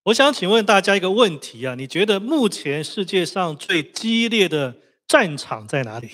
我想请问大家一个问题啊，你觉得目前世界上最激烈的战场在哪里？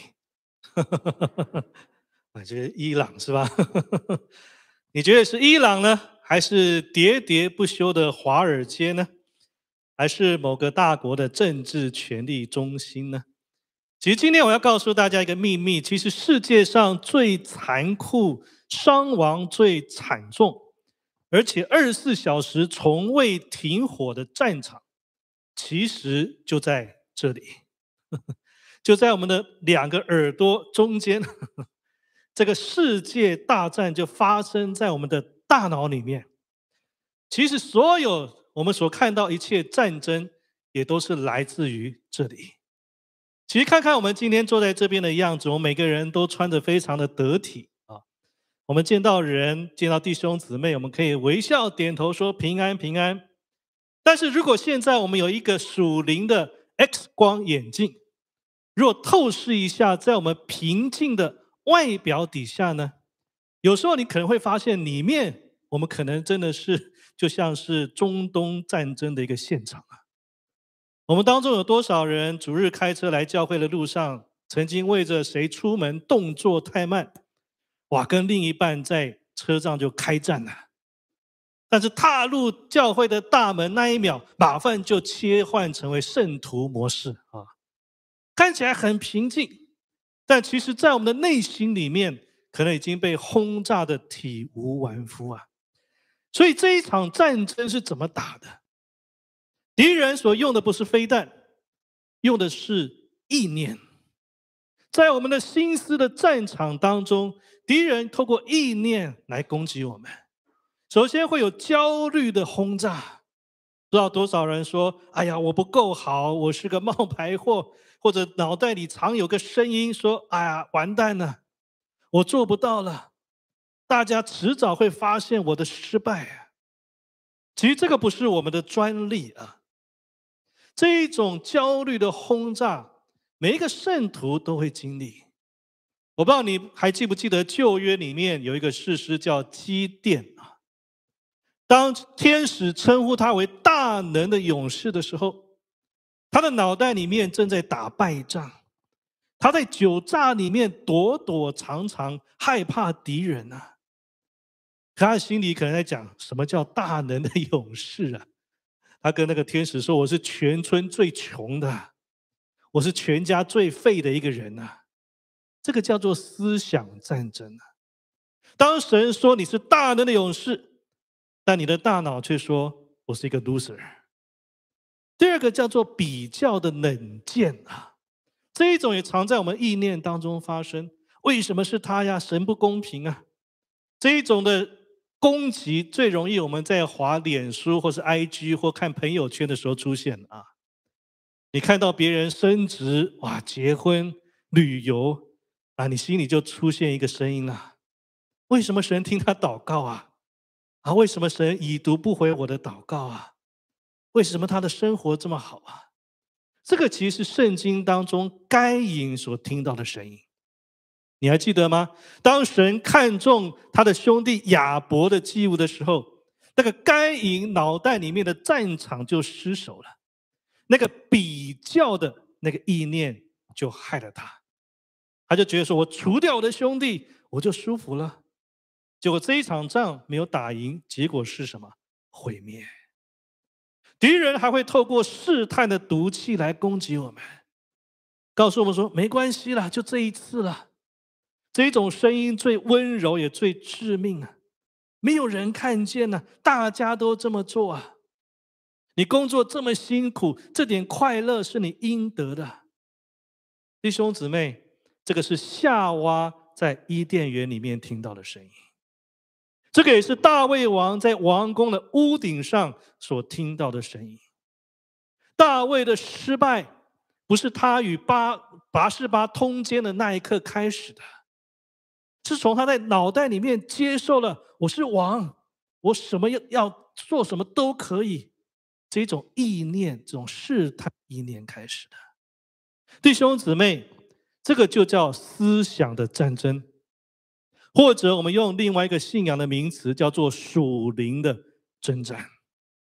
我觉得伊朗是吧？你觉得是伊朗呢，还是喋喋不休的华尔街呢，还是某个大国的政治权力中心呢？其实今天我要告诉大家一个秘密，其实世界上最残酷、伤亡最惨重，而且24小时从未停火的战场，其实就在这里，就在我们的两个耳朵中间。这个世界大战就发生在我们的大脑里面。其实所有我们所看到一切战争，也都是来自于这里。其实看看我们今天坐在这边的样子，我们每个人都穿得非常的得体啊。我们见到人，见到弟兄姊妹，我们可以微笑点头说平安平安。但是如果现在我们有一个属灵的 X 光眼镜，若透视一下在我们平静的外表底下呢，有时候你可能会发现里面我们可能真的是就像是中东战争的一个现场啊。我们当中有多少人主日开车来教会的路上，曾经为着谁出门动作太慢，哇，跟另一半在车上就开战了。但是踏入教会的大门那一秒，马上就切换成为圣徒模式啊，看起来很平静，但其实在我们的内心里面，可能已经被轰炸的体无完肤啊。所以这一场战争是怎么打的？敌人所用的不是飞弹，用的是意念。在我们的心思的战场当中，敌人透过意念来攻击我们。首先会有焦虑的轰炸，不知道多少人说：“哎呀，我不够好，我是个冒牌货。”或者脑袋里常有个声音说：“哎呀，完蛋了，我做不到了，大家迟早会发现我的失败啊。”其实这个不是我们的专利啊，这一种焦虑的轰炸，每一个圣徒都会经历。我不知道你还记不记得旧约里面有一个士师叫基甸啊。当天使称呼他为大能的勇士的时候，他的脑袋里面正在打败仗，他在酒榨里面躲躲藏藏，害怕敌人啊。可他心里可能在讲，什么叫大能的勇士啊？他跟那个天使说：“我是全村最穷的，我是全家最废的一个人啊。”这个叫做思想战争啊。当神说你是大能的勇士，但你的大脑却说我是一个 loser。第二个叫做比较的冷箭啊，这一种也常在我们意念当中发生。为什么是他呀？神不公平啊！这一种的攻击最容易我们在滑脸书或是 IG 或看朋友圈的时候出现啊。你看到别人升职，哇，结婚、旅游啊，你心里就出现一个声音了：为什么神听他祷告啊？啊，为什么神已读不回我的祷告啊？为什么他的生活这么好啊？这个其实是圣经当中该隐所听到的声音。你还记得吗？当神看中他的兄弟亚伯的祭物的时候，那个该隐脑袋里面的战场就失守了，那个比较的那个意念就害了他。他就觉得说，我除掉我的兄弟，我就舒服了。结果这一场仗没有打赢，结果是什么？毁灭。敌人还会透过试探的毒气来攻击我们，告诉我们说没关系啦，就这一次了。这种声音最温柔也最致命啊！没有人看见呢，大家都这么做啊。你工作这么辛苦，这点快乐是你应得的。弟兄姊妹，这个是夏娃在伊甸园里面听到的声音，这个也是大卫王在王宫的屋顶上所听到的声音。大卫的失败不是他与拔示巴通奸的那一刻开始的，是从他在脑袋里面接受了我是王，我什么要做什么都可以，这种意念，这种试探意念开始的。弟兄姊妹，这个就叫思想的战争，或者我们用另外一个信仰的名词叫做属灵的征战。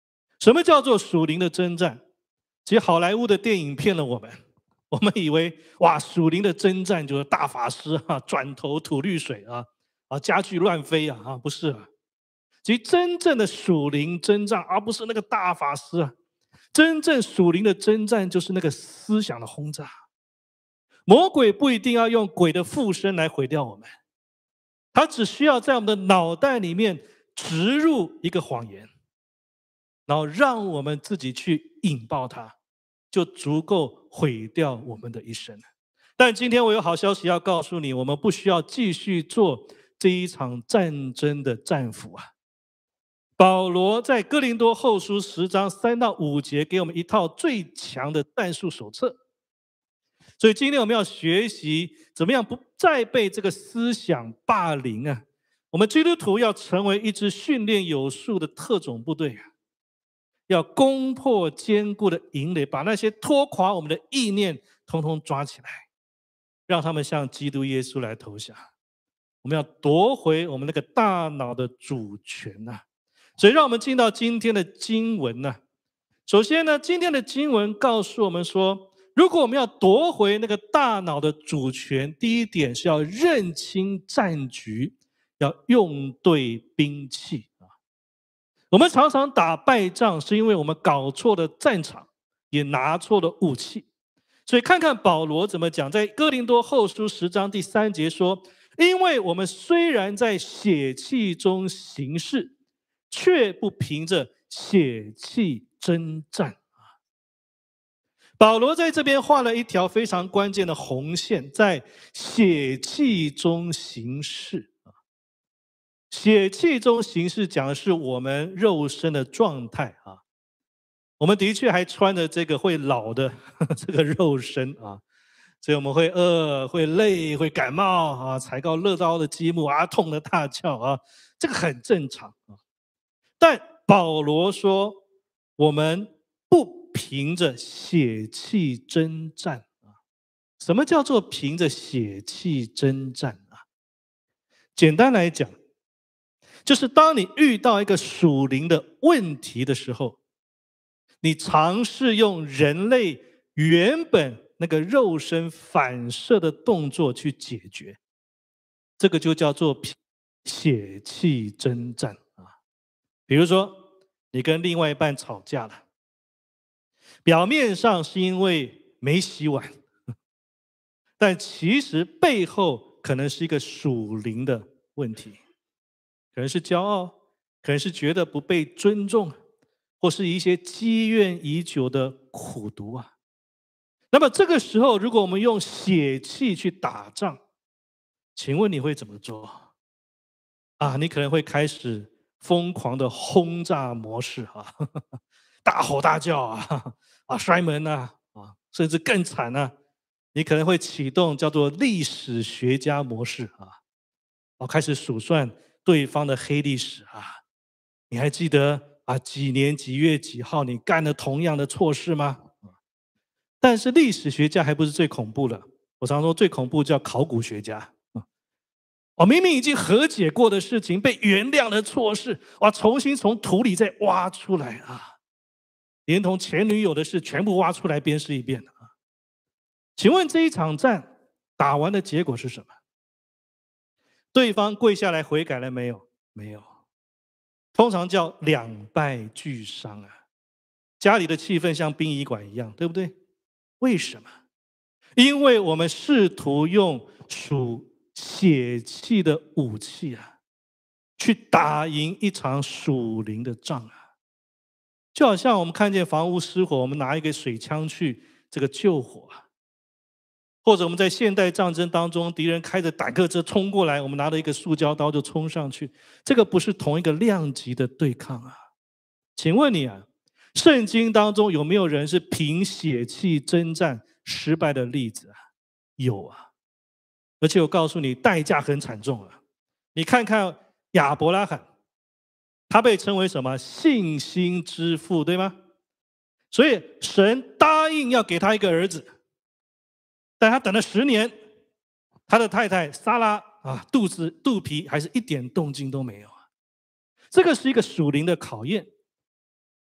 什么叫做属灵的征战？其实好莱坞的电影骗了我们，我们以为哇，属灵的征战就是大法师转头吐绿水家具乱飞不是啊。其实真正的属灵征战，而不是那个大法师真正属灵的征战就是那个思想的轰炸。魔鬼不一定要用鬼的附身来毁掉我们，他只需要在我们的脑袋里面植入一个谎言，然后让我们自己去引爆它，就足够毁掉我们的一生。但今天我有好消息要告诉你，我们不需要继续做这一场战争的战俘保罗在哥林多后书10章3到5节给我们一套最强的战术手册。所以今天我们要学习怎么样不再被这个思想霸凌我们基督徒要成为一支训练有素的特种部队要攻破坚固的营垒，把那些拖垮我们的意念统统抓起来，让他们向基督耶稣来投降。我们要夺回我们那个大脑的主权所以让我们进到今天的经文首先呢，今天的经文告诉我们说，如果我们要夺回那个大脑的主权，第一点是要认清战局，要用对兵器我们常常打败仗，是因为我们搞错了战场，也拿错了武器。所以看看保罗怎么讲，在哥林多后书10章第3节说，因为我们虽然在血气中行事，却不凭着血气征战保罗在这边画了一条非常关键的红线，在血气中行事血气中行事讲的是我们肉身的状态我们的确还穿着这个会老的这个肉身所以我们会饿、会累、会感冒踩到乐高的积木痛得大叫这个很正常但保罗说，我们不凭着血气征战什么叫做凭着血气征战简单来讲，就是当你遇到一个属灵的问题的时候，你尝试用人类原本那个肉身反射的动作去解决，这个就叫做血气征战比如说你跟另外一半吵架了，表面上是因为没洗碗，但其实背后可能是一个属灵的问题，可能是骄傲，可能是觉得不被尊重，或是一些积怨已久的苦毒那么这个时候，如果我们用血气去打仗，请问你会怎么做你可能会开始疯狂的轰炸模式大吼大叫摔门甚至更惨你可能会启动叫做历史学家模式开始数算对方的黑历史你还记得几年几月几号你干了同样的错事吗？但是历史学家还不是最恐怖的，我常说最恐怖叫考古学家明明已经和解过的事情，被原谅的错事重新从土里再挖出来连同前女友的事全部挖出来鞭尸一遍请问这一场战打完的结果是什么？对方跪下来悔改了没有？没有，通常叫两败俱伤家里的气氛像殡仪馆一样，对不对？为什么？因为我们试图用属血气的武器去打赢一场属灵的仗就好像我们看见房屋失火，我们拿一个水枪去这个救火或者我们在现代战争当中，敌人开着坦克车冲过来，我们拿了一个塑胶刀就冲上去，这个不是同一个量级的对抗请问你圣经当中有没有人是凭血气征战失败的例子有而且我告诉你，代价很惨重你看看亚伯拉罕，他被称为什么？信心之父，对吗？所以神答应要给他一个儿子，但他等了10年，他的太太撒拉肚皮还是一点动静都没有这个是一个属灵的考验。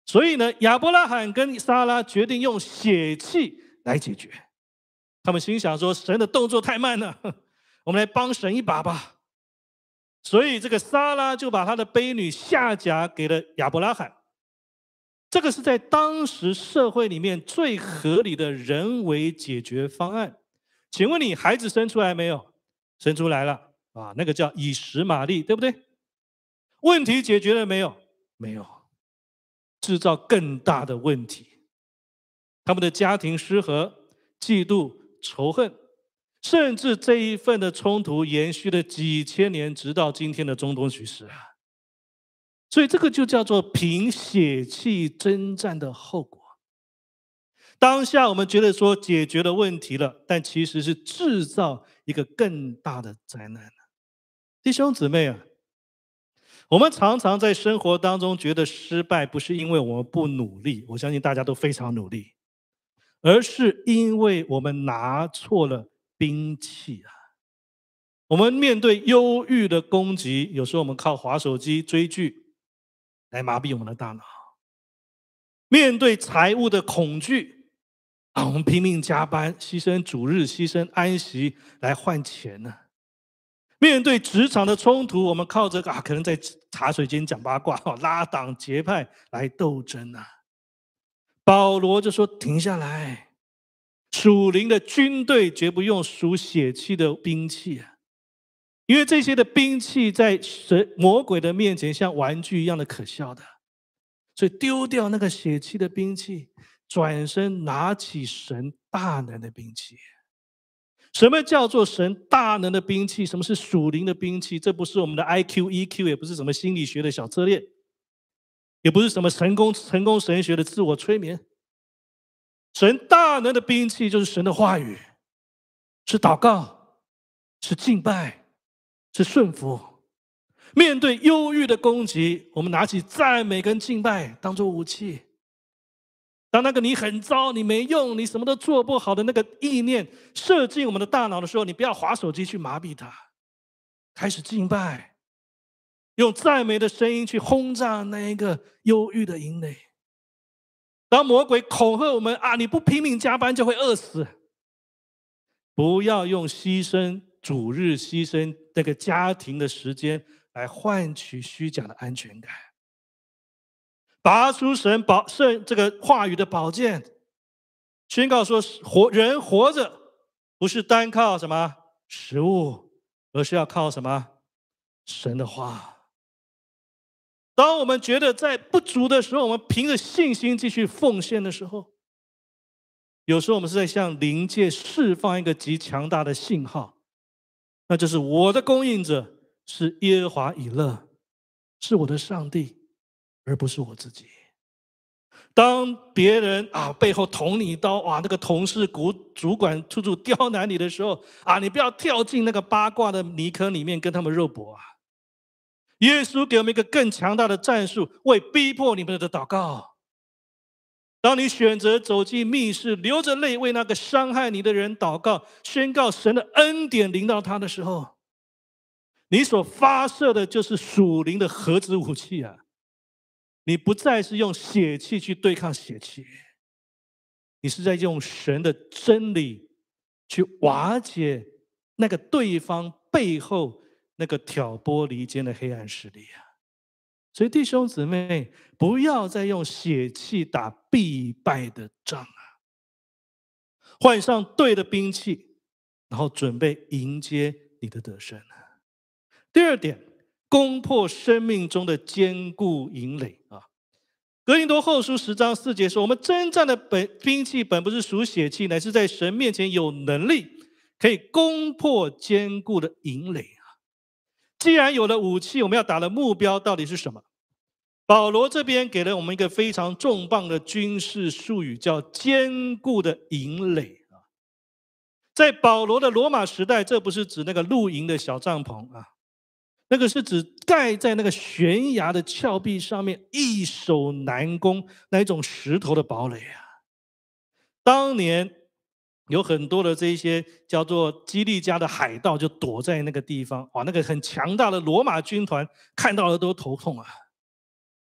所以呢，亚伯拉罕跟撒拉决定用血气来解决。他们心想说：神的动作太慢了，我们来帮神一把吧。所以这个撒拉就把他的婢女夏甲给了亚伯拉罕。这个是在当时社会里面最合理的人为解决方案。请问你孩子生出来没有？生出来了啊，那个叫以实玛利，对不对？问题解决了没有？没有，制造更大的问题。他们的家庭失和、嫉妒、仇恨，甚至这一份的冲突延续了几千年，直到今天的中东局势啊。所以这个就叫做凭血气征战的后果。当下我们觉得说解决了问题了，但其实是制造一个更大的灾难。弟兄姊妹啊，我们常常在生活当中觉得失败，不是因为我们不努力，我相信大家都非常努力，而是因为我们拿错了兵器啊。我们面对忧郁的攻击，有时候我们靠滑手机追剧来麻痹我们的大脑；面对财务的恐惧啊，我们拼命加班，牺牲主日，牺牲安息来换钱呢；面对职场的冲突，我们靠着可能在茶水间讲八卦，拉党结派来斗争啊。保罗就说：停下来，属灵的军队绝不用属血气的兵器啊。因为这些的兵器在魔鬼的面前像玩具一样的可笑的，所以丢掉那个血气的兵器，转身拿起神大能的兵器。什么叫做神大能的兵器？什么是属灵的兵器？这不是我们的 IQ、EQ， 也不是什么心理学的小策略，也不是什么成功神学的自我催眠。神大能的兵器就是神的话语，是祷告，是敬拜，是顺服。面对忧郁的攻击，我们拿起赞美跟敬拜当作武器。当那个你很糟、你没用、你什么都做不好的那个意念射进我们的大脑的时候，你不要滑手机去麻痹它，开始敬拜，用赞美的声音去轰炸那一个忧郁的营垒。当魔鬼恐吓我们你不拼命加班就会饿死，不要用牺牲主日、牺牲那个家庭的时间来换取虚假的安全感。拔出神这个话语的宝剑，宣告说人活着不是单靠什么食物，而是要靠什么神的话。当我们觉得在不足的时候，我们凭着信心继续奉献的时候，有时候我们是在向灵界释放一个极强大的信号，那就是我的供应者是耶和华以勒，是我的上帝，而不是我自己。当别人背后捅你一刀，那个同事主管处处刁难你的时候，你不要跳进那个八卦的泥坑里面跟他们肉搏啊。耶稣给我们一个更强大的战术，为逼迫你们的祷告。当你选择走进密室，流着泪为那个伤害你的人祷告，宣告神的恩典临到他的时候，你所发射的就是属灵的核子武器啊！你不再是用血气去对抗血气，你是在用神的真理去瓦解那个对方背后那个挑拨离间的黑暗势力啊！所以弟兄姊妹，不要再用血气打必败的仗啊！换上对的兵器，然后准备迎接你的得胜。第二点，攻破生命中的坚固营垒啊！哥林多后书10章4节说：我们征战的兵器本不是属血气，乃是在神面前有能力，可以攻破坚固的营垒啊！既然有了武器，我们要打的目标到底是什么？保罗这边给了我们一个非常重磅的军事术语，叫坚固的营垒啊！在保罗的罗马时代，这不是指那个露营的小帐篷啊，那个是指盖在那个悬崖的峭壁上面，易守难攻那一种石头的堡垒啊。当年有很多的这些叫做基利家的海盗就躲在那个地方，那个很强大的罗马军团看到了都头痛啊。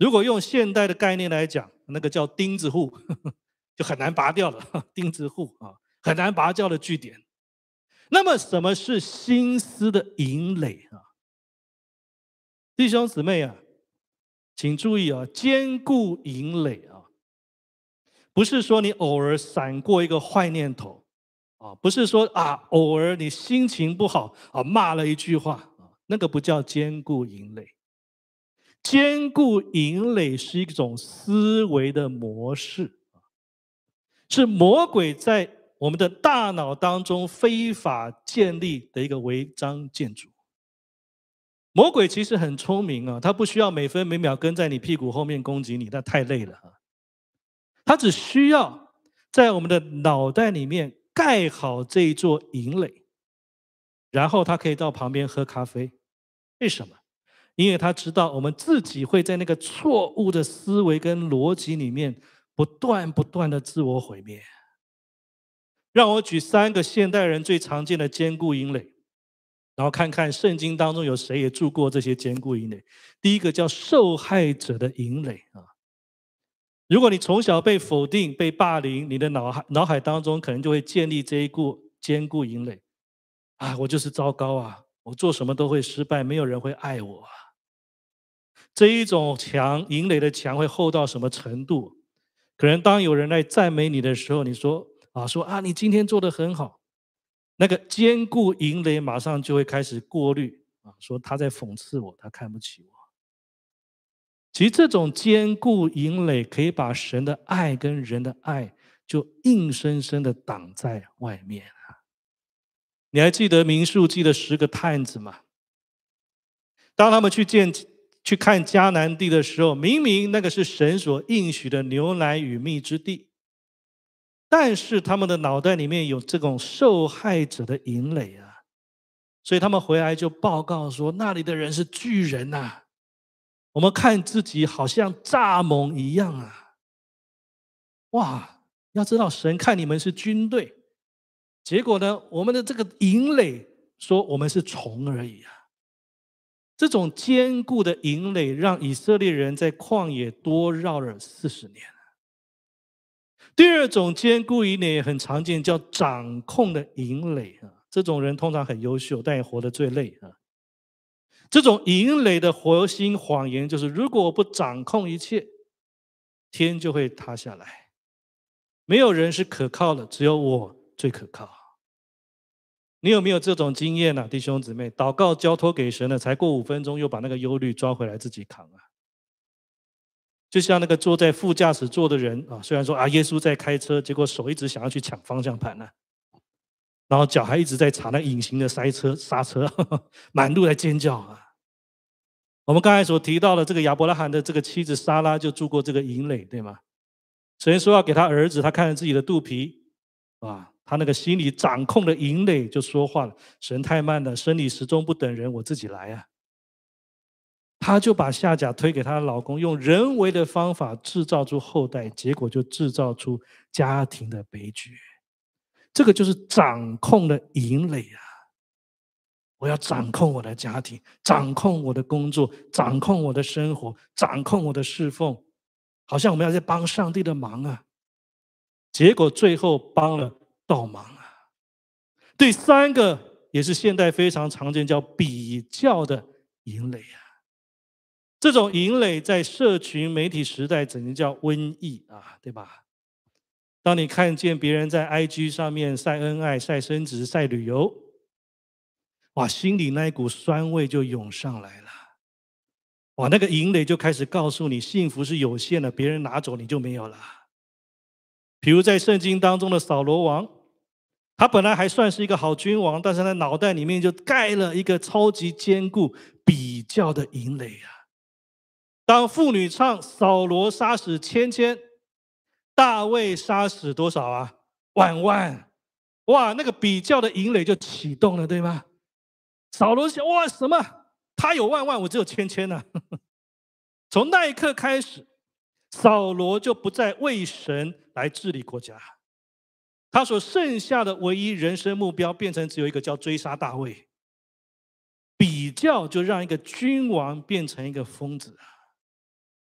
如果用现代的概念来讲，那个叫钉子户，就很难拔掉了，钉子户啊，很难拔掉的据点。那么什么是心思的营垒啊？弟兄姊妹啊，请注意啊，坚固营垒啊，不是说你偶尔闪过一个坏念头啊，不是说啊偶尔你心情不好啊骂了一句话啊，那个不叫坚固营垒。坚固营垒是一种思维的模式，是魔鬼在我们的大脑当中非法建立的一个违章建筑。魔鬼其实很聪明啊，他不需要每分每秒跟在你屁股后面攻击你，那太累了啊。他只需要在我们的脑袋里面盖好这一座营垒，然后他可以到旁边喝咖啡。为什么？因为他知道我们自己会在那个错误的思维跟逻辑里面不断的自我毁灭。让我举3个现代人最常见的坚固营垒，然后看看圣经当中有谁也住过这些坚固营垒。第一个叫受害者的营垒啊。如果你从小被否定、被霸凌，你的脑海当中可能就会建立这一坚固营垒啊，我就是糟糕啊，我做什么都会失败，没有人会爱我啊。这一种营垒的墙会厚到什么程度？可能当有人来赞美你的时候，你说你今天做得很好，那个坚固营垒马上就会开始过滤啊，说他在讽刺我，他看不起我。其实这种坚固营垒可以把神的爱跟人的爱就硬生生的挡在外面啊。你还记得民数记的10个探子吗？当他们去看迦南地的时候，明明那个是神所应许的牛奶与蜜之地，但是他们的脑袋里面有这种受害者的营垒啊，所以他们回来就报告说，那里的人是巨人呐，我们看自己好像蚱蜢一样啊。哇，要知道神看你们是军队，结果呢，我们的这个营垒说我们是虫而已啊。这种坚固的营垒让以色列人在旷野多绕了40年。第二种坚固营垒也很常见，叫掌控的营垒啊。这种人通常很优秀，但也活得最累啊。这种营垒的核心谎言就是：如果我不掌控一切，天就会塌下来。没有人是可靠的，只有我最可靠。你有没有这种经验呢，弟兄姊妹？祷告交托给神了，才过5分钟，又把那个忧虑抓回来自己扛啊。就像那个坐在副驾驶座的人啊，虽然说耶稣在开车，结果手一直想要去抢方向盘呢，然后脚还一直在查那隐形的刹车，满路在尖叫啊。我们刚才所提到的这个亚伯拉罕的这个妻子撒拉就住过这个营垒，对吗？神说要给他儿子，他看着自己的肚皮啊，他那个心里掌控的营垒就说话了：神太慢了，生理时钟不等人，我自己来啊。她就把夏甲推给她的老公，用人为的方法制造出后代，结果就制造出家庭的悲剧。这个就是掌控的营垒啊！我要掌控我的家庭，掌控我的工作，掌控我的生活，掌控我的侍奉，好像我们要在帮上帝的忙啊，结果最后帮了倒忙啊。第3个也是现代非常常见，叫比较的营垒啊。这种营垒在社群媒体时代整个叫瘟疫啊，对吧？当你看见别人在 IG 上面晒恩爱、晒升职、晒旅游，哇，心里那一股酸味就涌上来了。哇，那个营垒就开始告诉你，幸福是有限的，别人拿走你就没有了。比如在圣经当中的扫罗王，他本来还算是一个好君王，但是他脑袋里面就盖了一个超级坚固比较的营垒啊。当妇女唱扫罗杀死千千，大卫杀死多少啊？万万。哇，那个比较的营垒就启动了，对吗？扫罗想，哇，什么？他有万万，我只有千千呢。从那一刻开始，扫罗就不再为神来治理国家，他所剩下的唯一人生目标变成只有一个，叫追杀大卫。比较就让一个君王变成一个疯子啊！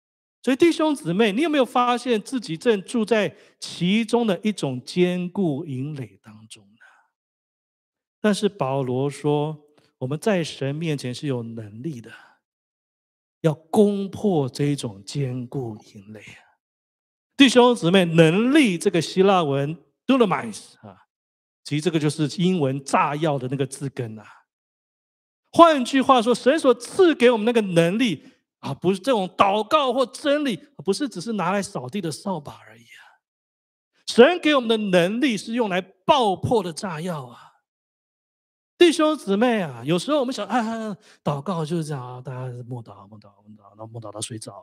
所以弟兄姊妹，你有没有发现自己正住在其中的一种坚固营垒当中呢？但是保罗说，我们在神面前是有能力的，要攻破这一种坚固营垒。弟兄姊妹，能力这个希腊文 dunamis 其实这个就是英文炸药的那个字根啊。换句话说，神所赐给我们那个能力不是这种祷告或真理，不是只是拿来扫地的扫把而已啊。神给我们的能力是用来爆破的炸药啊。弟兄姊妹啊，有时候我们想祷告就是这样大家默祷，然后默祷到睡着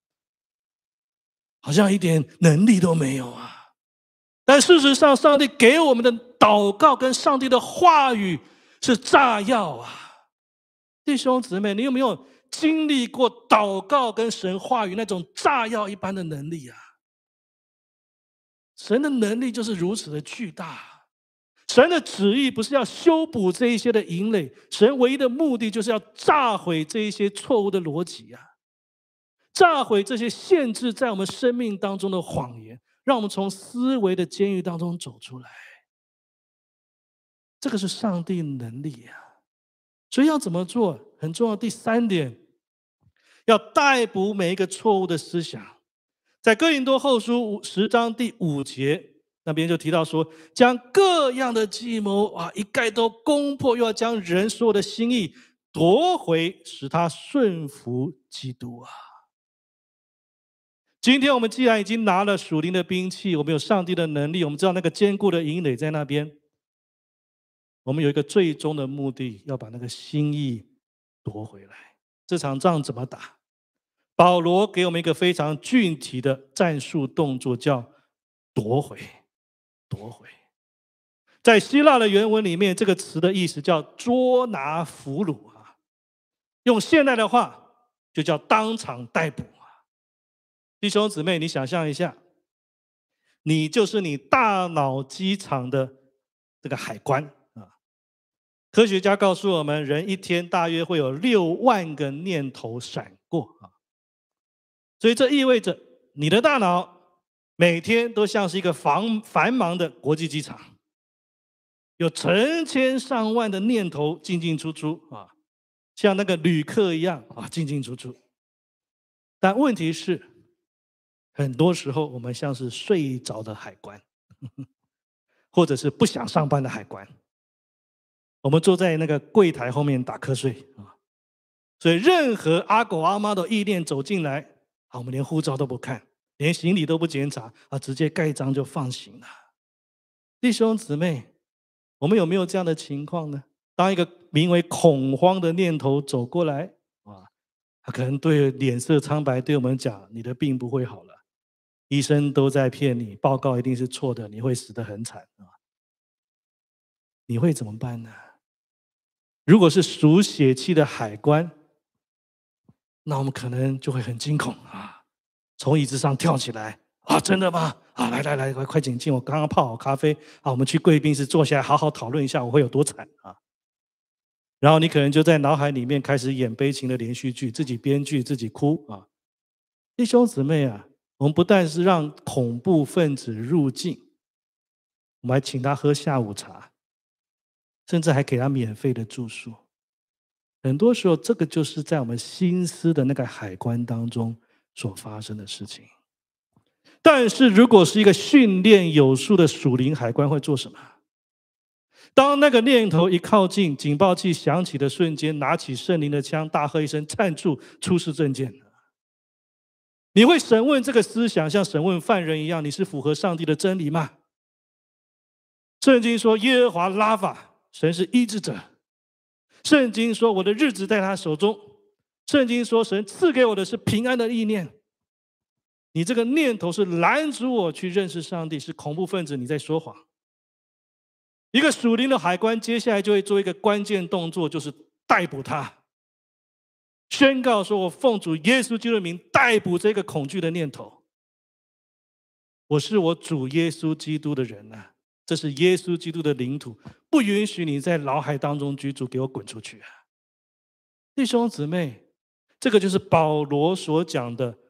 好像一点能力都没有啊。但事实上，上帝给我们的祷告跟上帝的话语是炸药啊。弟兄姊妹，你有没有经历过祷告跟神话语那种炸药一般的能力啊？神的能力就是如此的巨大。神的旨意不是要修补这一些的营垒，神唯一的目的就是要炸毁这一些错误的逻辑炸毁这些限制在我们生命当中的谎言，让我们从思维的监狱当中走出来。这个是上帝能力所以要怎么做？很重要。第三点，要逮捕每一个错误的思想。在哥林多后书10章第5节那边就提到说，将各样的计谋一概都攻破，又要将人所有的心意夺回，使他顺服基督今天我们既然已经拿了属灵的兵器，我们有上帝的能力，我们知道那个坚固的营垒在那边，我们有一个最终的目的，要把那个心意夺回来。这场仗怎么打？保罗给我们一个非常具体的战术动作，叫夺回。夺回，在希腊的原文里面，这个词的意思叫捉拿俘虏用现代的话就叫当场逮捕弟兄姊妹，你想象一下，你就是你大脑机场的这个海关科学家告诉我们，人一天大约会有6万个念头闪过所以这意味着你的大脑每天都像是一个繁忙的国际机场，有成千上万的念头进进出出像那个旅客一样进进出出。但问题是，很多时候我们像是睡着的海关或者是不想上班的海关，我们坐在那个柜台后面打瞌睡所以任何阿狗阿猫的意念走进来我们连护照都不看，连行李都不检查直接盖章就放行了。弟兄姊妹，我们有没有这样的情况呢？当一个名为恐慌的念头走过来他可能对脸色苍白，对我们讲你的病不会好了，医生都在骗你，报告一定是错的，你会死得很惨你会怎么办呢？如果是属血气的海关，那我们可能就会很惊恐从椅子上跳起来真的吗？来，快请进，我刚刚泡好咖啡我们去贵宾室坐下来好好讨论一下我会有多惨然后你可能就在脑海里面开始演悲情的连续剧，自己编剧自己哭弟兄姊妹我们不但是让恐怖分子入境，我们还请他喝下午茶，甚至还给他免费的住宿。很多时候这个就是在我们心思的那个海关当中所发生的事情。但是如果是一个训练有素的属灵海关会做什么？当那个念头一靠近，警报器响起的瞬间，拿起圣灵的枪，大喝一声站住，出示证件。你会审问这个思想，像审问犯人一样，你是符合上帝的真理吗？圣经说耶和华拉法，神是医治者。圣经说我的日子在他手中。圣经说神赐给我的是平安的意念。你这个念头是拦阻我去认识上帝，是恐怖分子，你在说谎。一个属灵的海关接下来就会做一个关键动作，就是逮捕他，宣告说我奉主耶稣基督的名逮捕这个恐惧的念头。我是我主耶稣基督的人这是耶稣基督的领土，不允许你在脑海当中居住，给我滚出去弟兄姊妹，这个就是保罗所讲的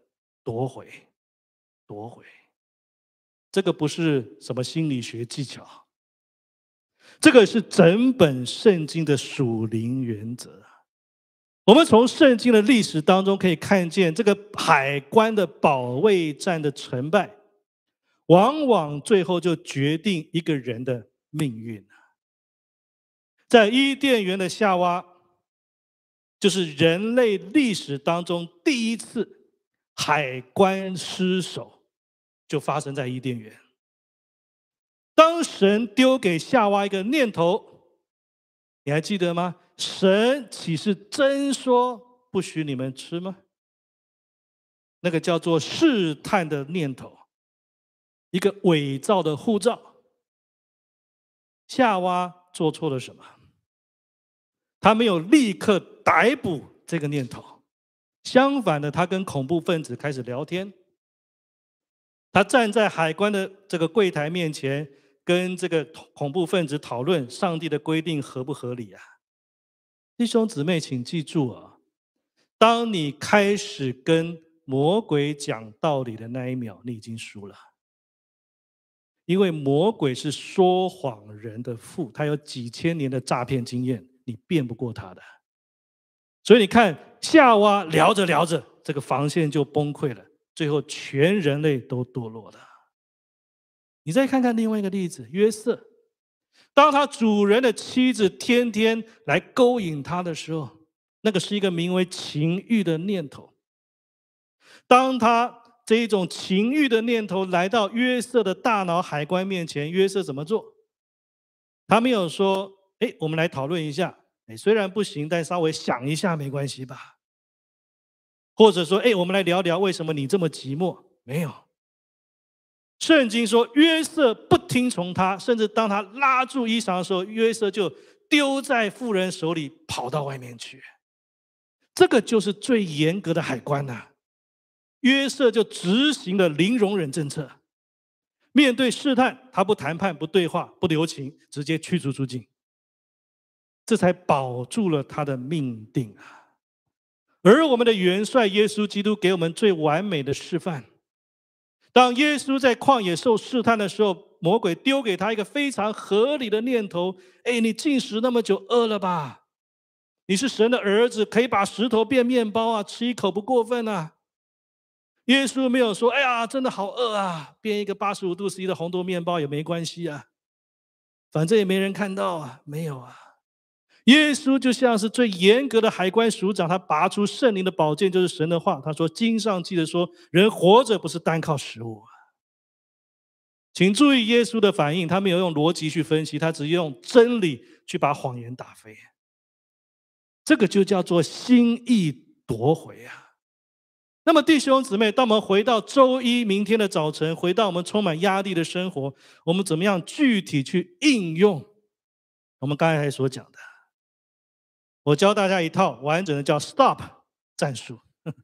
夺回，夺回。这个不是什么心理学技巧，这个是整本圣经的属灵原则。我们从圣经的历史当中可以看见，这个海关的保卫战的成败，往往最后就决定一个人的命运。在伊甸园的夏娃，就是人类历史当中第一次海关失守，就发生在伊甸园。当神丢给夏娃一个念头，你还记得吗？神岂是真说不许你们吃吗？那个叫做试探的念头，一个伪造的护照。夏娃做错了什么？他没有立刻逮捕这个念头，相反的，他跟恐怖分子开始聊天。他站在海关的这个柜台面前，跟这个恐怖分子讨论上帝的规定合不合理啊？弟兄姊妹，请记住啊，当你开始跟魔鬼讲道理的那一秒，你已经输了。因为魔鬼是说谎人的父，他有几千年的诈骗经验，你辩不过他的。所以你看，夏娃聊着聊着，这个防线就崩溃了，最后全人类都堕落了。你再看看另外一个例子，约瑟，当他主人的妻子天天来勾引他的时候，那个是一个名为情欲的念头。当他这一种情欲的念头来到约瑟的大脑海关面前，约瑟怎么做？他没有说：“我们来讨论一下，虽然不行，但稍微想一下没关系吧？”或者说：“我们来聊聊为什么你这么寂寞？”没有。圣经说约瑟不听从他，甚至当他拉住衣裳的时候，约瑟就丢在妇人手里，跑到外面去。这个就是最严格的海关呐。约瑟就执行了零容忍政策，面对试探，他不谈判、不对话、不留情，直接驱逐出境，这才保住了他的命定啊。而我们的元帅耶稣基督给我们最完美的示范。当耶稣在旷野受试探的时候，魔鬼丢给他一个非常合理的念头：你禁食那么久，饿了吧？你是神的儿子，可以把石头变面包啊，吃一口不过分啊。耶稣没有说：“哎呀，真的好饿啊，变一个85度C的红豆面包也没关系啊，反正也没人看到啊。”没有啊。耶稣就像是最严格的海关署长，他拔出圣灵的宝剑，就是神的话。他说：“经上记着说，人活着不是单靠食物。”请注意耶稣的反应，他没有用逻辑去分析，他只用真理去把谎言打飞。这个就叫做心意夺回啊。那么弟兄姊妹，当我们回到周一明天的早晨，回到我们充满压力的生活，我们怎么样具体去应用我们刚才所讲的？我教大家一套完整的叫 STOP 战术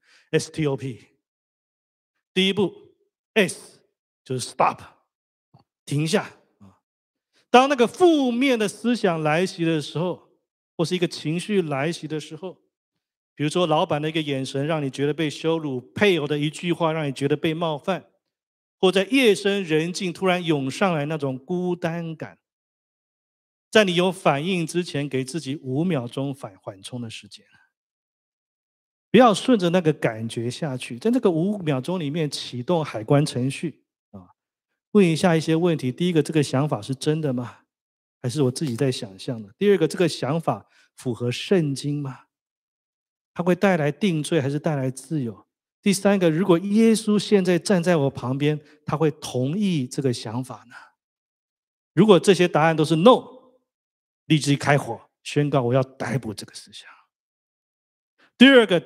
，STOP。第一步 S 就是 Stop， 停下。当那个负面的思想来袭的时候，或是一个情绪来袭的时候，比如说老板的一个眼神让你觉得被羞辱，配偶的一句话让你觉得被冒犯，或在夜深人静突然涌上来那种孤单感，在你有反应之前，给自己5秒钟缓冲的时间，不要顺着那个感觉下去，在那个5秒钟里面启动海关程序啊，问一下一些问题。第一个，这个想法是真的吗？还是我自己在想象的？第二个，这个想法符合圣经吗？它会带来定罪还是带来自由？第三个，如果耶稣现在站在我旁边，他会同意这个想法呢？如果这些答案都是 no， 立即开火，宣告我要逮捕这个思想。第二个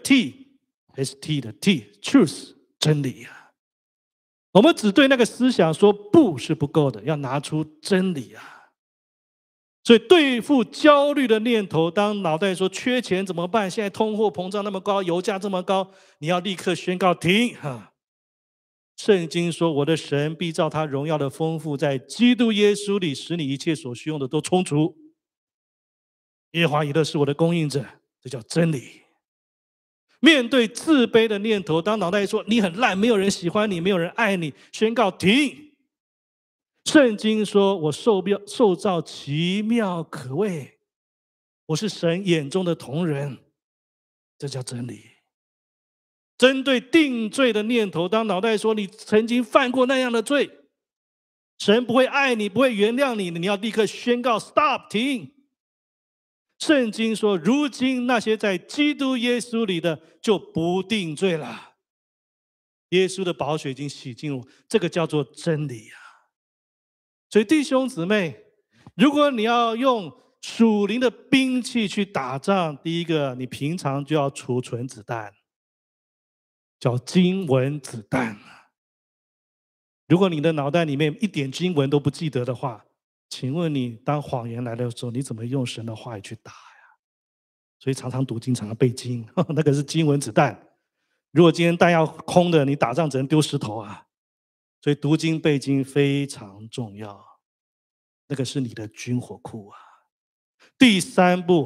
T，ST 的 T，truth， 真理啊。我们只对那个思想说不是不够的，要拿出真理啊。所以对付焦虑的念头，当脑袋说缺钱怎么办？现在通货膨胀那么高，油价这么高，你要立刻宣告停啊！圣经说：“我的神必照他荣耀的丰富，在基督耶稣里，使你一切所需用的都充足。耶和华以勒是我的供应者，这叫真理。 面对自卑的念头，当脑袋说你很烂，没有人喜欢你，没有人爱你，宣告停。圣经说我受造奇妙可畏，我是神眼中的瞳人，这叫真理。针对定罪的念头，当脑袋说你曾经犯过那样的罪，神不会爱你，不会原谅你，你要立刻宣告 stop 停。圣经说，如今那些在基督耶稣里的就不定罪了。耶稣的宝血已经洗净我，这个叫做真理啊。所以弟兄姊妹，如果你要用属灵的兵器去打仗，第一个，你平常就要储存子弹，叫经文子弹。如果你的脑袋里面一点经文都不记得的话，请问你当谎言来的时候，你怎么用神的话语去打呀？所以常常读经，常常背经，那个是经文子弹。如果今天弹药空的，你打仗只能丢石头啊。所以读经背经非常重要，那个是你的军火库啊。第三步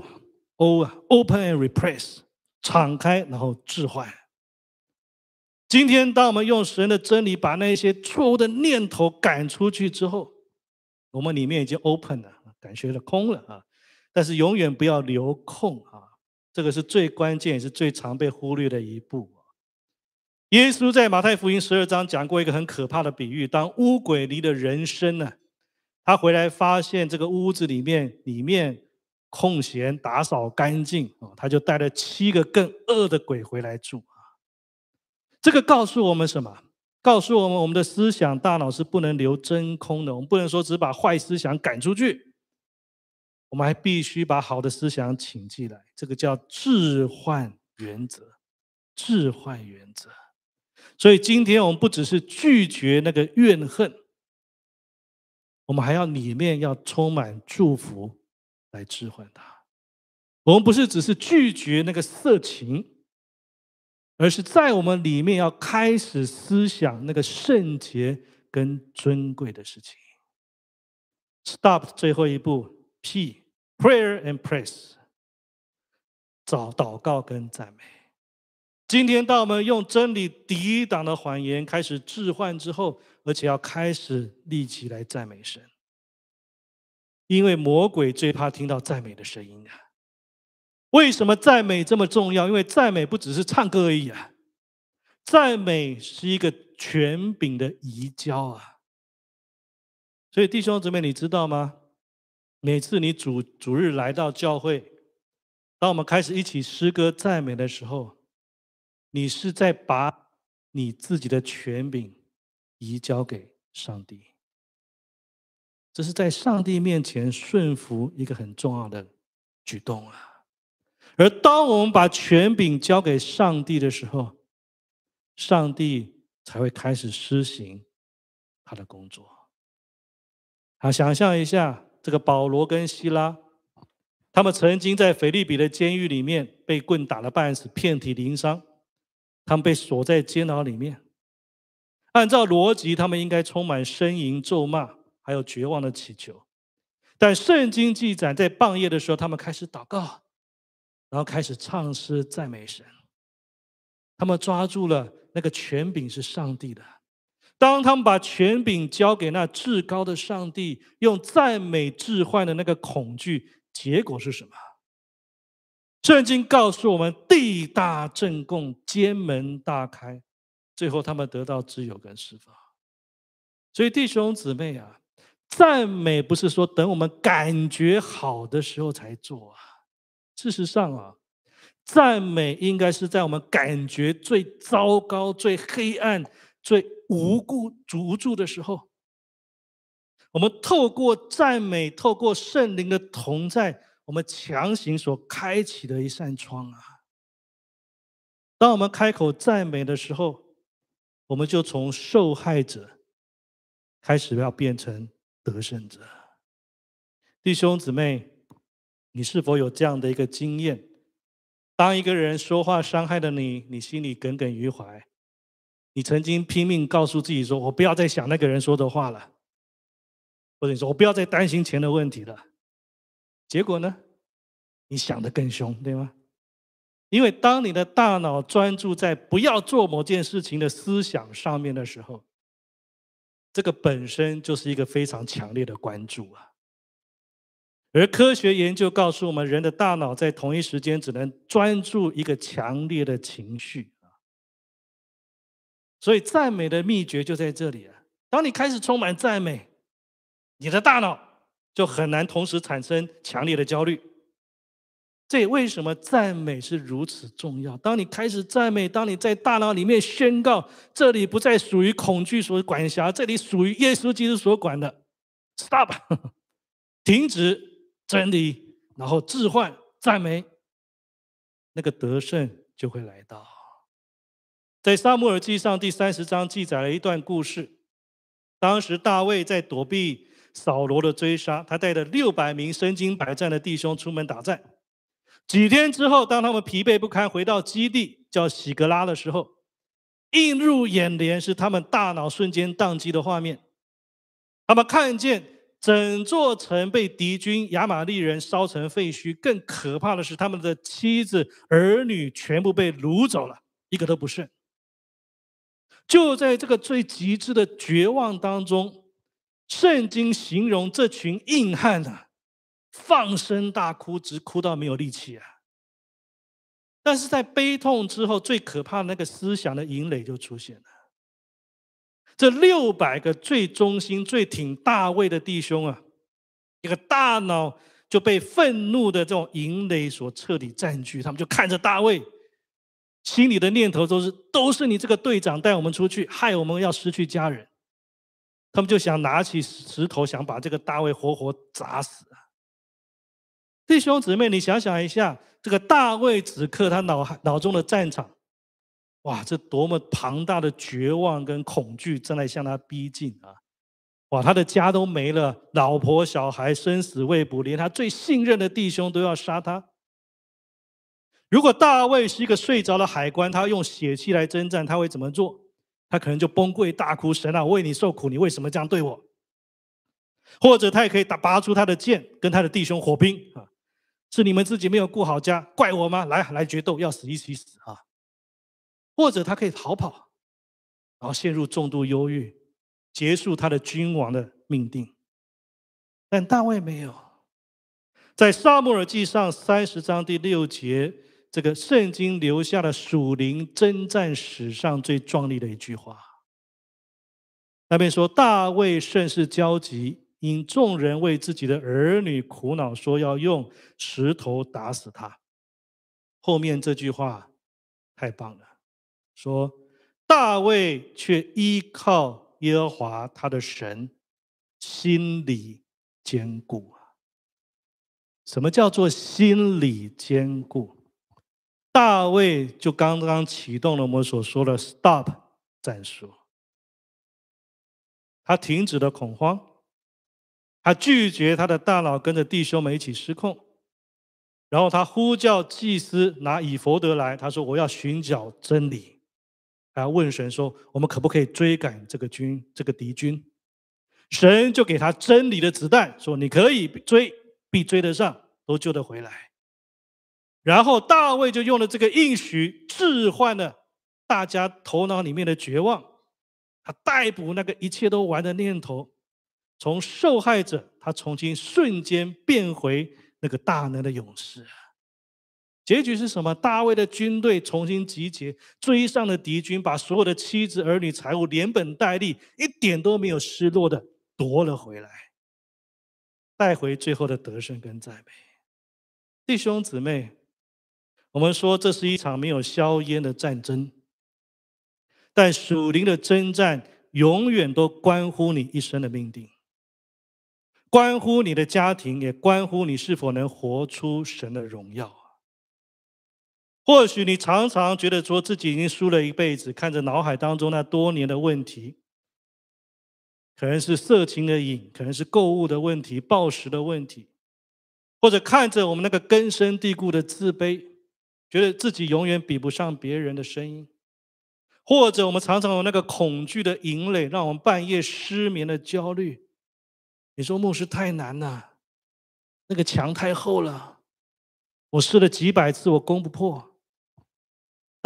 ，open and repress， 敞开然后置换。今天当我们用神的真理把那些错误的念头赶出去之后，我们里面已经 open 了，感觉了空了啊。但是永远不要留空啊，这个是最关键也是最常被忽略的一步。耶稣在马太福音12章讲过一个很可怕的比喻，当污鬼离了人身呢，他回来发现这个屋子里面空闲打扫干净，他就带了7个更恶的鬼回来住。这个告诉我们什么？告诉我们，我们的思想大脑是不能留真空的，我们不能说只把坏思想赶出去，我们还必须把好的思想请进来，这个叫置换原则。置换原则。所以今天我们不只是拒绝那个怨恨，我们还要里面要充满祝福来置换它。我们不是只是拒绝那个色情，而是在我们里面要开始思想那个圣洁跟尊贵的事情。Stop 最后一步 P prayer and praise， 找祷告跟赞美。今天当我们用真理抵挡的谎言开始置换之后，而且要开始立即来赞美神，因为魔鬼最怕听到赞美的声音啊。为什么赞美这么重要？因为赞美不只是唱歌而已啊，赞美是一个权柄的移交啊。所以弟兄姊妹，你知道吗？每次你主日来到教会，当我们开始一起诗歌赞美的时候，你是在把你自己的权柄移交给上帝，这是在上帝面前顺服一个很重要的举动啊。而当我们把权柄交给上帝的时候，上帝才会开始施行他的工作。好，想象一下，这个保罗跟希拉，他们曾经在腓立比的监狱里面被棍打了半死，遍体鳞伤，他们被锁在监牢里面。按照逻辑，他们应该充满呻吟、咒骂，还有绝望的祈求。但圣经记载，在半夜的时候，他们开始祷告，然后开始唱诗赞美神。他们抓住了那个权柄是上帝的。当他们把权柄交给那至高的上帝，用赞美置换的那个恐惧，结果是什么？圣经告诉我们，地大震动，监门大开，最后他们得到自由跟释放。所以弟兄姊妹啊，赞美不是说等我们感觉好的时候才做啊。事实上啊，赞美应该是在我们感觉最糟糕、最黑暗、最无助的时候，我们透过赞美，透过圣灵的同在，我们强行所开启的一扇窗啊。当我们开口赞美的时候，我们就从受害者开始要变成得胜者。弟兄姊妹，你是否有这样的一个经验？当一个人说话伤害了你，你心里耿耿于怀，你曾经拼命告诉自己说，我不要再想那个人说的话了，或者你说我不要再担心钱的问题了。结果呢，你想得更凶，对吗？ 因为当你的大脑专注在不要做某件事情的思想上面的时候，这个本身就是一个非常强烈的关注啊。而科学研究告诉我们，人的大脑在同一时间只能专注一个强烈的情绪。所以赞美的秘诀就在这里啊！当你开始充满赞美，你的大脑就很难同时产生强烈的焦虑。这也为什么赞美是如此重要。当你开始赞美，当你在大脑里面宣告，这里不再属于恐惧所管辖，这里属于耶稣基督所管的 ，stop，停止真理，然后置换赞美，那个得胜就会来到。在撒母耳记上第30章记载了一段故事。当时大卫在躲避扫罗的追杀，他带着600名身经百战的弟兄出门打战。几天之后，当他们疲惫不堪回到基地叫喜格拉的时候，映入眼帘是他们大脑瞬间宕机的画面。他们看见整座城被敌军亚玛力人烧成废墟，更可怕的是他们的妻子儿女全部被掳走了，一个都不剩。就在这个最极致的绝望当中，圣经形容这群硬汉啊，放声大哭，直哭到没有力气啊。但是在悲痛之后，最可怕的那个思想的营垒就出现了。这600个最忠心、最挺大卫的弟兄啊，一个大脑就被愤怒的这种营垒所彻底占据，他们就看着大卫。心里的念头都是你这个队长带我们出去，害我们要失去家人。他们就想拿起石头，想把这个大卫活活砸死啊！弟兄姊妹，你想想一下，这个大卫此刻他脑中的战场，哇，这多么庞大的绝望跟恐惧正在向他逼近啊！哇，他的家都没了，老婆小孩生死未卜，连他最信任的弟兄都要杀他。如果大卫是一个睡着的海官，他用血气来征战，他会怎么做？他可能就崩溃大哭：“神啊，我为你受苦，你为什么这样对我？”或者他也可以拔出他的剑，跟他的弟兄火拼啊！是你们自己没有顾好家，怪我吗？来决斗，要死一起死啊！或者他可以逃跑，然后陷入重度忧郁，结束他的君王的命定。但大卫没有，在撒母耳记上30章第6节，这个圣经留下了属灵征战史上最壮丽的一句话。那边说，大卫甚是焦急，因众人为自己的儿女苦恼，说要用石头打死他。后面这句话太棒了，说大卫却依靠耶和华他的神，心里坚固。什么叫做心理坚固？大卫就刚刚启动了我们所说的 STOP 战术。他停止了恐慌，他拒绝他的大脑跟着弟兄们一起失控，然后他呼叫祭司拿以弗得来，他说：“我要寻找真理。”他问神说：“我们可不可以追赶这个敌军？”神就给他真理的子弹，说：“你可以追，必追得上，都救得回来。”然后大卫就用了这个应许，置换了大家头脑里面的绝望。他逮捕那个一切都完的念头，从受害者，他重新瞬间变回那个大能的勇士。结局是什么？大卫的军队重新集结，追上了敌军，把所有的妻子儿女财物连本带利，一点都没有失落的夺了回来，带回最后的得胜跟赞美。弟兄姊妹，我们说这是一场没有硝烟的战争，但属灵的征战永远都关乎你一生的命定，关乎你的家庭，也关乎你是否能活出神的荣耀。或许你常常觉得说自己已经输了一辈子，看着脑海当中那多年的问题，可能是色情的瘾，可能是购物的问题、暴食的问题，或者看着我们那个根深蒂固的自卑，觉得自己永远比不上别人的声音。或者我们常常有那个恐惧的营垒，让我们半夜失眠的焦虑。你说牧师太难了，那个墙太厚了，我试了几百次我攻不破。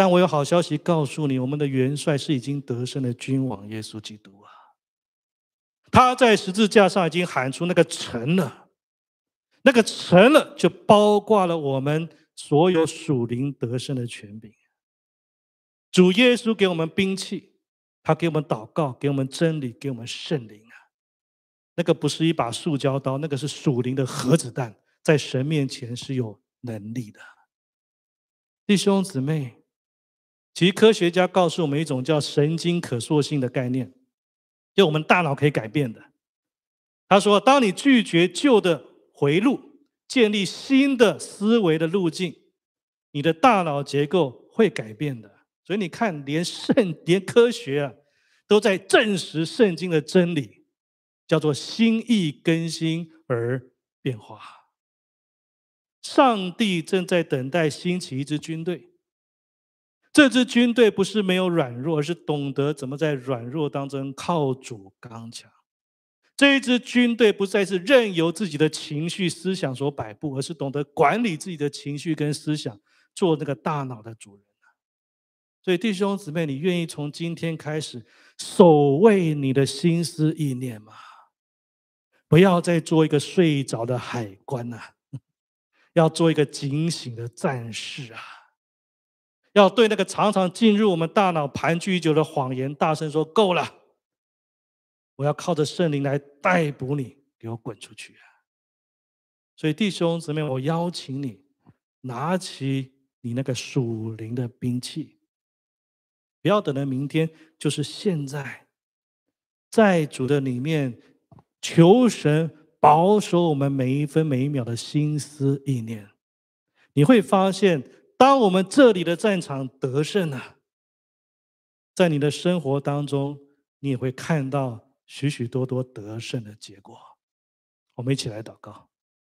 但我有好消息告诉你，我们的元帅是已经得胜的君王耶稣基督啊！他在十字架上已经喊出那个成了，那个成了就包括了我们所有属灵得胜的权柄。主耶稣给我们兵器，他给我们祷告，给我们真理，给我们圣灵啊！那个不是一把塑胶刀，那个是属灵的核子弹，在神面前是有能力的。弟兄姊妹，其实科学家告诉我们一种叫神经可塑性的概念，就我们大脑可以改变的。他说，当你拒绝旧的回路，建立新的思维的路径，你的大脑结构会改变的。所以你看，连科学啊，都在证实圣经的真理，叫做心意更新而变化。上帝正在等待兴起一支军队，这支军队不是没有软弱，而是懂得怎么在软弱当中靠主刚强。这一支军队不再是任由自己的情绪思想所摆布，而是懂得管理自己的情绪跟思想，做那个大脑的主人。所以弟兄姊妹，你愿意从今天开始守卫你的心思意念吗？不要再做一个睡着的海关啊，要做一个警醒的战士啊！要对那个常常进入我们大脑盘踞已久的谎言大声说：够了！我要靠着圣灵来逮捕你，给我滚出去啊！所以弟兄姊妹，我邀请你拿起你那个属灵的兵器，不要等到明天，就是现在，在主的里面求神保守我们每一分每一秒的心思意念。你会发现，当我们这里的战场得胜了，在你的生活当中，你也会看到许许多多得胜的结果。我们一起来祷告。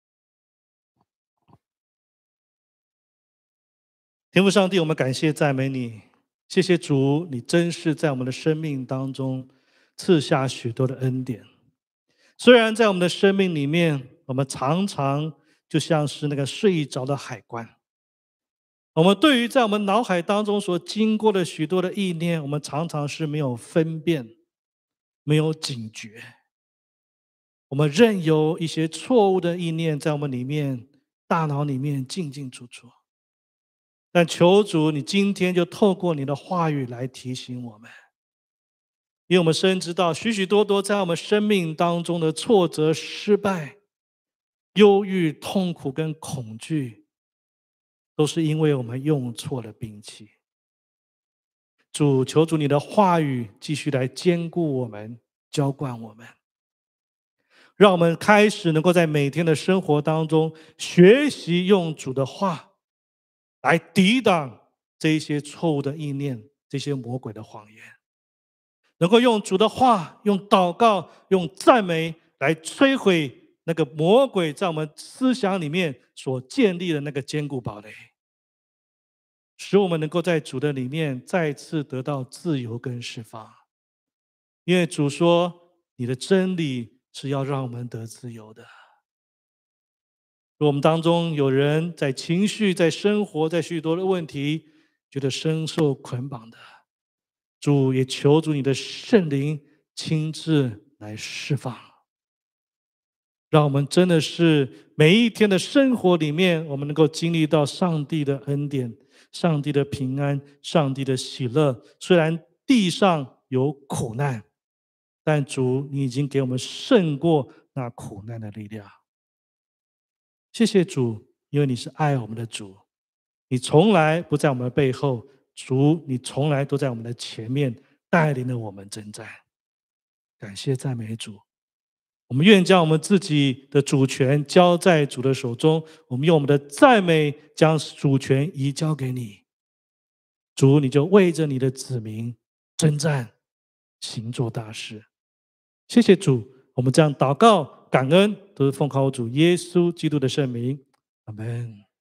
天父上帝，我们感谢赞美你，谢谢主，你真是在我们的生命当中赐下许多的恩典。虽然在我们的生命里面，我们常常就像是那个睡着的海关，我们对于在我们脑海当中所经过的许多的意念，我们常常是没有分辨，没有警觉，我们任由一些错误的意念在我们里面大脑里面进进出出。但求主，你今天就透过你的话语来提醒我们，因为我们深知到许许多多在我们生命当中的挫折、失败、忧郁、痛苦跟恐惧，都是因为我们用错了兵器。主，求主你的话语继续来坚固我们、浇灌我们，让我们开始能够在每天的生活当中学习用主的话来抵挡这一些错误的意念，这些魔鬼的谎言，能够用主的话，用祷告，用赞美来摧毁那个魔鬼在我们思想里面所建立的那个坚固堡垒，使我们能够在主的里面再次得到自由跟释放。因为主说，你的真理是要让我们得自由的。如果我们当中有人在情绪、在生活、在许多的问题，觉得深受捆绑的，主也求主你的圣灵亲自来释放，让我们真的是每一天的生活里面，我们能够经历到上帝的恩典、上帝的平安、上帝的喜乐。虽然地上有苦难，但主你已经给我们胜过那苦难的力量。谢谢主，因为你是爱我们的主，你从来不在我们的背后，主，你从来都在我们的前面，带领着我们征战。感谢赞美主，我们愿将我们自己的主权交在主的手中，我们用我们的赞美将主权移交给你。主，你就为着你的子民征战，行做大事。谢谢主，我们这样祷告感恩，都是奉靠主耶稣基督的圣名，阿们。